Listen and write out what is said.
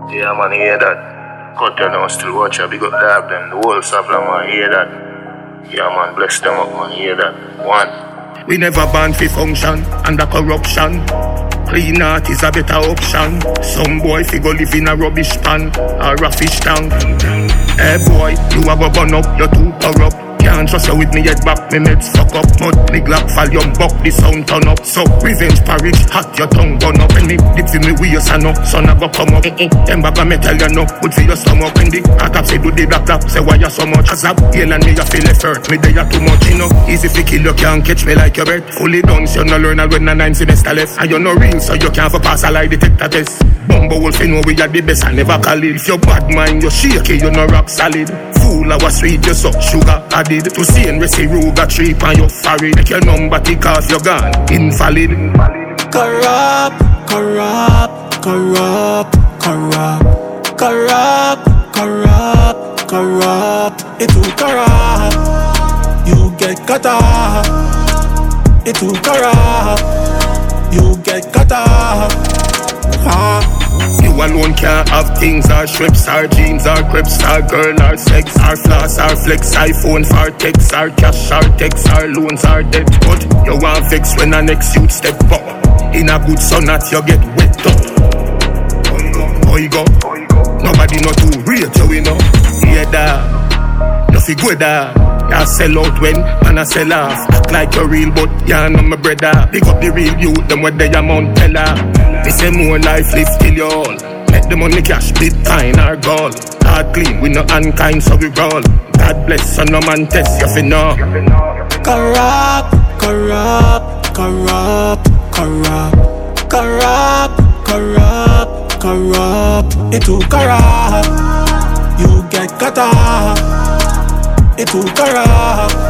Yeah, man, hear that. Cut you now, still watch you. Big up dog them. The whole Savla, man, hear that. Yeah, man, bless them up, man, hear that. One. We never ban fi function under corruption. Clean out is a better option. Some boy fi go live in a rubbish pan or a fish tank. Hey boy, you a go burn up, you're too corrupt. Can't trust you with me yet back, me meds fuck up. Mud, me glock volume, buck, the sound turn up. So, revenge parage, hot your tongue burn up. When me dip in me waist and up, son a go come up. Them bag a metal you know, good for your stomach. When the attack say do the black tap, say why you so much. As a yell and me you feel left hurt, me they you too much, you know. Easy fi kill, you can't catch me like your breath. Fully done, so you no learn when a 9 semester left. And you no real, so you can't for pass a lie detector test. Bumbo wolf, you know we are the best, I never call it. If you bad mind, you shaky, you no rock solid. Fool, I was sweet, you suck sugar added. To see and receive Ruga trip and your forehead. Make your number tick off, you're gone, invalid. Corrupt, corrupt, corrupt, corrupt, corrupt, corrupt, corrupt. It too corrupt. You get cut off. It too corrupt. You get cut off. You alone can't have things or shrimps or jeans or crepes or girl or sex or floss or flex, iPhone for text or cash or text or loans or debt. But you want vex when a next youth step up. In a good sun that you get wet up. Boy go, nobody know to rate you know. Yeah da, no fi good da. You sell out when man a sell off. Act like you're real but you know my brother. Pick up the real youth, them what they amount teller. They say more life live till you all. Make the money cash, Bitcoin or gold. Hard clean, we no unkind so we roll. God bless, so no man test you fi know. Corrupt, corrupt, corrupt, corrupt, corrupt, corrupt, corrupt. It too corrupt. You get cut off. It too corrupt.